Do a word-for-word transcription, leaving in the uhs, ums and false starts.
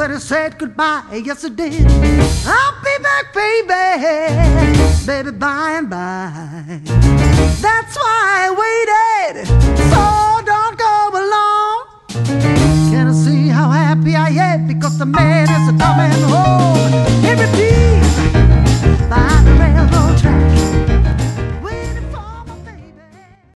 when I said goodbye. Yes, I did. I'll be back, baby, baby, by and by. That's why I waited so